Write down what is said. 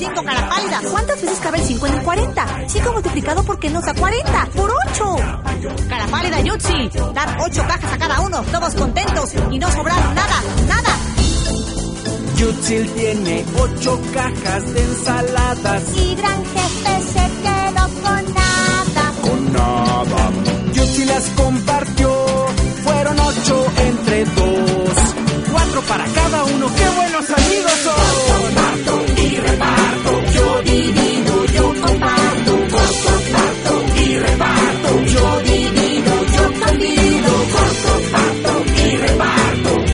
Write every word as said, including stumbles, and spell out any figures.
cinco, cara pálida. ¿Cuántas veces cabe el cinco en el cuarenta? cinco multiplicado por qué nos da cuarenta. ¡Por ocho! Cara pálida, Yutzi. Dar ocho cajas a cada uno, todos contentos y no sobrar nada, nada. Yutzil tiene ocho cajas de ensaladas y Gran Jefe se quedó con nada.